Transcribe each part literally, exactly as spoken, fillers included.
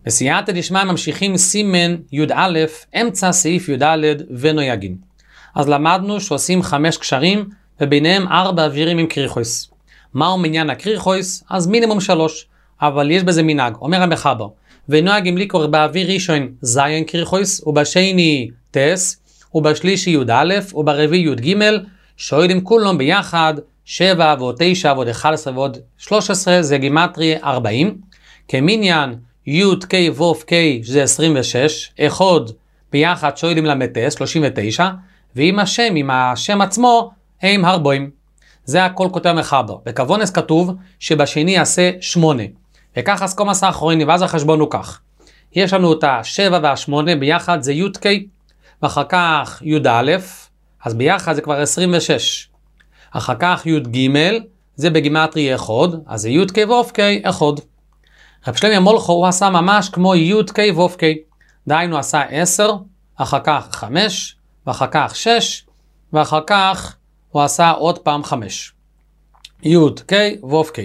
בסייעתא דשמיא ממשיכים סימן י"א, אמצע סעיף י"ד ונויגים. אז למדנו שעושים חמש קשרים, וביניהם ארבע אווירים עם קריחויס. מהו מניין הקריחויס? אז מינימום שלוש, אבל יש בזה מנהג. אומר המחבר, ונויגים לקרוא באוויר ראשון זין קריחויס, ובשני טס, ובשלישי י"א, וברביעי י"ג, שעודים כולם ביחד, שבע ועוד תשע ועוד אחת עשרה ועוד שלוש עשרה, זה גימטרי ארבעים. כמניין י' ק' ו' ק' זה עשרים ושש, אחד ביחד שעודים למטס, שלושים ותשע, ועם השם, עם השם עצמו, הם ארבעים. זה הכל כותב מחבר. בכוונס כתוב שבשני יעשה שמונה. וכך אז כל מסע אחוריני, ואז החשבון הוא כך. יש לנו את השבע והשמונה, ביחד זה י' ק', ואחר כך י' אז ביחד זה כבר עשרים ושש. אחר כך י' ג', זה בגימטרי אחד, אז זה י' ק' ו' ק' אחד. רב שלמה מולכו הוא עשה ממש כמו י' ק' ו' ק'. דהיינו עשה עשר, אחר כך חמש, ואחר כך שש, ואחר כך הוא עשה עוד פעם חמש. י' ק' ו' ק'.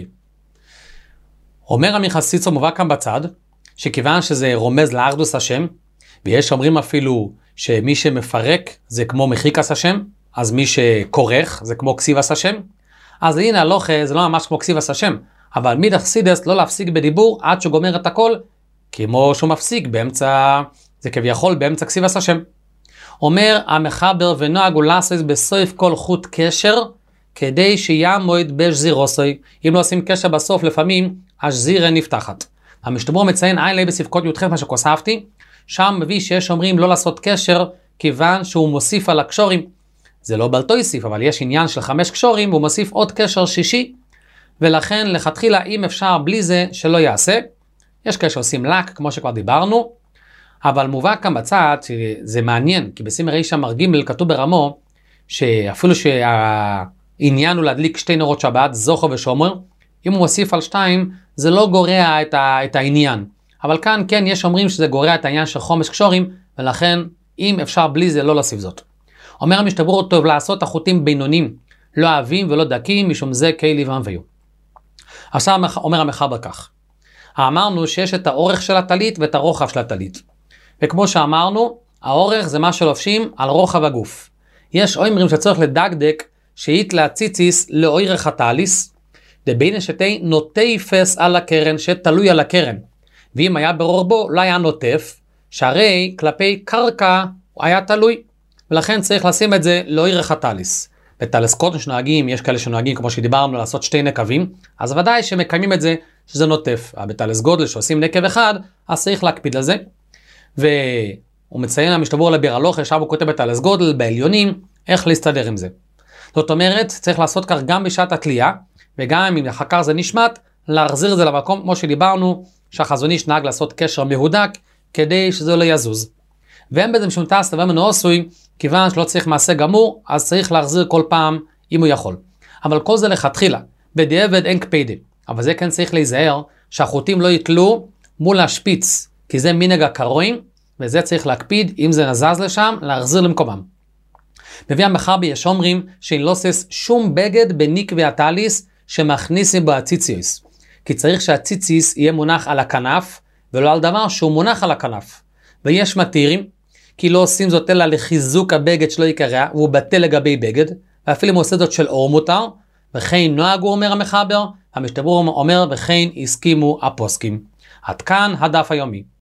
אומר המחסיצו מובא כאן בצד, שכיוון שזה רומז לאחדוס השם, ויש אומרים אפילו שמי שמפרק זה כמו מחיקס השם, אז מי שכורך זה כמו כסיבס השם, אז הנה הלוכה זה לא ממש כמו כסיבס השם, אבל מידע חסידס לא להפסיק בדיבור עד שגומר את הכל, כמו שהוא מפסיק באמצע, זה כביכול באמצע כסיבס השם. אומר המחבר ונוהג הוא לעשות בסוף כל חוט קשר, כדי שיעמוד בשזירוסוי. אם לא עושים קשר בסוף לפעמים, השזירה נפתחת. המשתבר מציין איילי בספקות י"ח מה שכוספתי, שם מביא שיש אומרים לא לעשות קשר, כיוון שהוא מוסיף על הקשורים. זה לא בלתו יוסיף, אבל יש עניין של חמש קשורים, והוא מוסיף עוד קשר שישי, ולכן לכתחילה אם אפשר בלי זה שלא יעשה. יש כאלה שעושים לק, כמו שכבר דיברנו, אבל מובא כאן בצד, זה מעניין, כי בסימן רישא מר ג' כתוב ברמו, שאפילו שהעניין הוא להדליק שתי נרות שבת, זוכר ושומר, אם הוא מוסיף על שתיים, זה לא גורע את, ה, את העניין. אבל כאן כן יש אומרים שזה גורע את העניין של חומש קשורים, ולכן אם אפשר בלי זה לא להוסיף זאת. אומר המשתבר טוב לעשות החוטים בינונים, לא עבים ולא דקים, משום זה כלי וענוויו. עכשיו אומר המחבר כך, אמרנו שיש את האורך של הטלית ואת הרוחב של הטלית. וכמו שאמרנו, האורך זה מה שלובשים על רוחב הגוף. יש אומרים שצריך לדקדק שאית להציציס לאורך הטליס, דבין שתי נוטפס על הקרן, שתלוי על הקרן. ואם היה ברור בו, לא היה נוטף, שהרי כלפי קרקע הוא היה תלוי. ולכן צריך לשים את זה לאורך הטליס. בטלסקוט שנוהגים, יש כאלה שנוהגים כמו שדיברנו לעשות שתי נקבים, אז ודאי שמקיימים את זה שזה נוטף. בטלס גודל שעושים נקב אחד, אז צריך להקפיד על זה. והוא מציין המשתבר לביר הלוכה, שם הוא כותב בטלס גודל, בעליונים, איך להסתדר עם זה. זאת אומרת, צריך לעשות כך גם בשעת התלייה, וגם אם אחר כך זה נשמט, להחזיר את זה למקום, כמו שדיברנו, שהחזון איש נהג לעשות קשר מהודק, כדי שזה לא יזוז. ואין בזה משום תעש דבר מנו עשוי, כיוון שלא צריך מעשה גמור, אז צריך להחזיר כל פעם, אם הוא יכול. אבל כל זה לכתחילה, בדיעבד אין קפידה. אבל זה כן צריך להיזהר, שהחוטים לא יתלו מול השפיץ, כי זה מנהג הקרואים, וזה צריך להקפיד, אם זה נזז לשם, להחזיר למקומם. מביא המחבר יש אומרים, שאין לא עושה שום בגד בניק והטליס, שמכניסים בו הציציוס. כי צריך שהציציס יהיה מונח על הכנף, ולא על דבר שהוא מונח על הכנף. ויש מתירים, כי לא עושים זאת אלא לחיזוק הבגד שלא יקרע, והוא בטל לגבי בגד, ואפילו אם עושה זאת של אור מותר, וכן נוהגו אומר המחבר, המשתבר אומר וכן הסכימו הפוסקים. עד כאן הדף היומי.